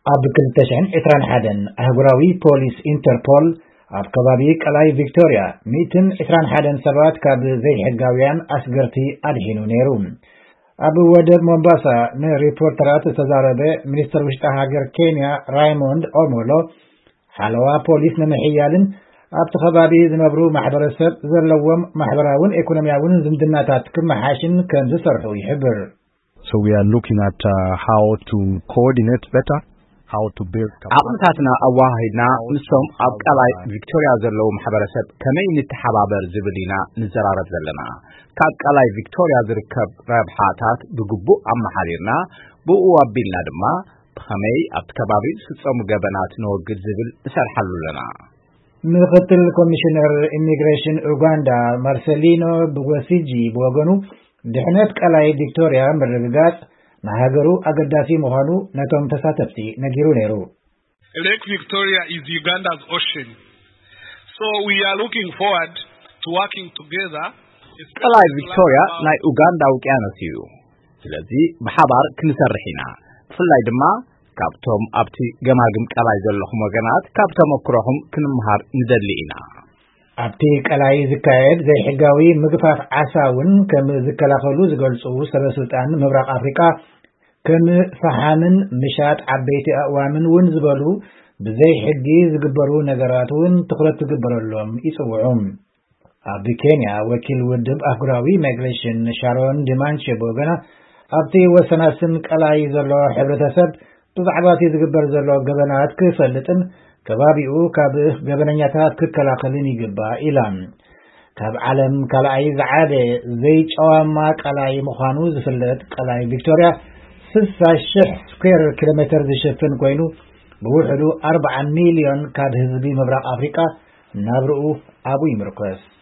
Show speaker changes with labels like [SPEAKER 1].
[SPEAKER 1] ኣብ 2021 ኣህጉራዊ ፖሊስ ኢንተርፖል ኣብ ከባቢ ቀላይ ቪክቶሪያ 121 ሰባት ካብ ዘይሕጋውያን ኣስገርቲ ኣድሂኑ ነይሩ። ኣብ ወደብ ሞምባሳ ንሪፖርተራት ዝተዛረበ ሚኒስትር ውሽጢ ሃገር ኬንያ ራይሞንድ ኦሞሎ ሓለዋ ፖሊስ ንምሕያልን ኣብቲ ከባቢ ዝነብሩ ማሕበረሰብ ዘለዎም ማሕበራውን ኢኮኖሚያውን ዝምድናታት ክመሓሽን ከም ዝሰርሑ ይሕብር።
[SPEAKER 2] So we are looking at how to coordinate better, how to build
[SPEAKER 3] عقمتاتنا أواهدنا نسوم أبقى فيكتوريا زلو محبرسب كمين نتحبابر زبدينا نزرارت زلنا كأبقى فيكتوريا زركب ربحاتات بقبو أم حريرنا بقوا بيلنا دما بخمي أبتكبابي ستسوم قبنات نوغد زبل سرحلو لنا.
[SPEAKER 1] ምክትል ኮሚሽነር ኢሚግሬሽን ኡጋንዳ ማርሴሊኖ ብጎሲጂ በወገኑ ድሕነት ቀላይ ቪክቶሪያ ምርግጋጽ ንሃገሩ አገዳሲ መሆኑ ነቶም ተሳተፍቲ ነጊሩ ነይሩ።
[SPEAKER 4] Lake Victoria is Uganda's ocean. So we are looking forward to working together.
[SPEAKER 3] ቀላይ ቪክቶሪያ ናይ ኡጋንዳ ውቅያኖስ እዩ። ስለዚ ብሓባር ክንሰርሕ ኢና። ብፍላይ ድማ ካብቶም ኣብቲ ገማግም ቀላይ ዘለኹም ወገናት ካብቶም ኣክሮኹም ክንምሃር ንደሊ ኢና።
[SPEAKER 1] ኣብቲ ቀላይ ዝካየድ ዘይሕጋዊ ምግፋፍ ዓሳውን ከም ዝከላኸሉ ዝገልጹ ሰበስልጣን ምብራቕ ኣፍሪቃ ከም ፈሓምን ምሻጥ ዓበይቲ ኣእዋምን ውን ዝበሉ ብዘይ ሕጊ ዝግበሩ ነገራት ውን ትኩረት ዝግበረሎም ይጽውዑ። ኣብ ኬንያ ወኪል ውድብ ኣህጉራዊ ማይግሬሽን ሻሮን ዲማንቼ በወገና ኣብቲ ወሰናስን ቀላይ ዘሎ ሕብረተሰብ ብዛዕባ እቲ ዝግበር ዘሎ ገበናት ክፈልጥን ከባቢኡ ካብ ገበነኛታት ክከላኸልን ይግባእ ኢላ። ካብ ዓለም ካልኣይ ዝዓበ ዘይጨዋማ ቀላይ ምዃኑ ዝፍለጥ ቀላይ ቪክቶሪያ 60,000 ስኩዌር ኪሎሜትር ዝሽፍን ኮይኑ ብውሕዱ 40 ሚልዮን ካብ ህዝቢ ምብራቕ ኣፍሪቃ ናብርኡ ኣቡ ይምርኮስ።